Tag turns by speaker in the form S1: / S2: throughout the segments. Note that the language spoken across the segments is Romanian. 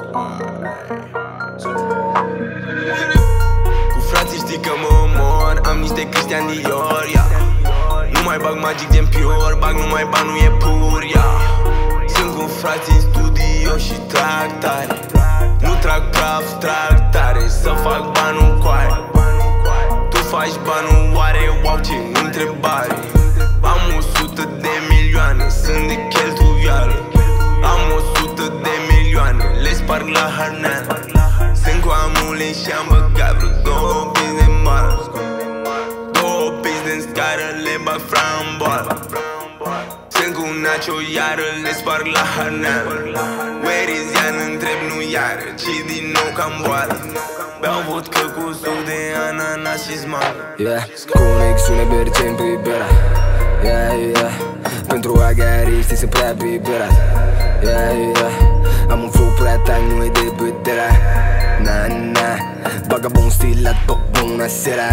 S1: Cu frații știi că mă omor, am niște Christian Dior, Nu mai bag magic gen pure, bag numai banul e pur, Sunt cu frații în studio și trag tare. Nu trag praf, trag tare, să fac banul coaie. Tu faci banul oare, wow, ce întrebare. Am 100 de milioane, sunt de cheltuială. Am 100 de milioane, le sparg la harnean. Sunt cu amule și am băgat vreo 2 pizde în bară. 2 pizde în scară, le bag framboară. Sunt cu Nacho iară, le sparg la harnean. Where is Ian, întreb nu iară, ci din nou cam boală. Beau vodka cu suc de ananas și smară.
S2: Conexiune bercem pe berat. Pentru agariști sunt prea piperat. Am un flow prea tare, nu e de bătera. Vagabond stilat, bună seara.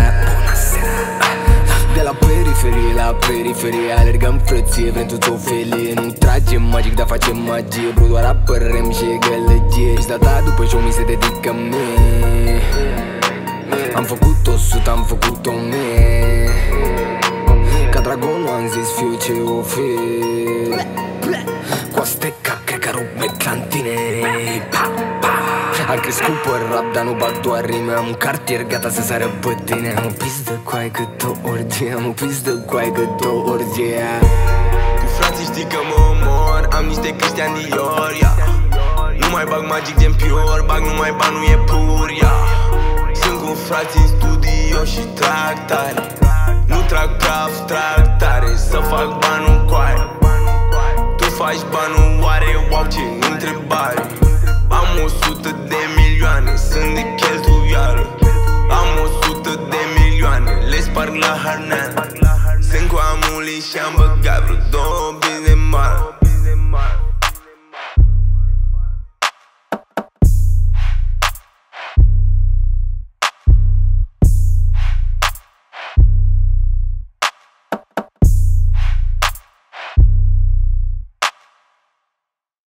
S2: De la periferie la periferie alergăm frăție, vrem toți o felie. Nu tragem magic, dar facem magie, bro, doar apărăm și e gălăgie. Și data după show mi se dedică mie. Am făcut 100, am făcut 1000. Ca dragonul am zis fiu ce o fi. Cu Azteca cred că rup metlantine. Am crescut pe rap, dar nu bag doar rime. Am un cartier gata să sară pe tine. Am o pizdă coaie cât o orgie. Am o pizdă coaie cât o orgie.
S1: Cu frații știi că mă omor, am niște Christian Dior, Nu mai bag magic gen pure, bag numai banul e pur, Sunt cu frații în studio și trag tare. Nu trag praf, trag tare, să fac banul coaie. Tu faci banul oare, wow, ce întrebare. Am 100 de milioane, sunt de cheltuială. Am 100 de milioane, le sparg la harnean. Sunt cu amuli și am băgat vreo 2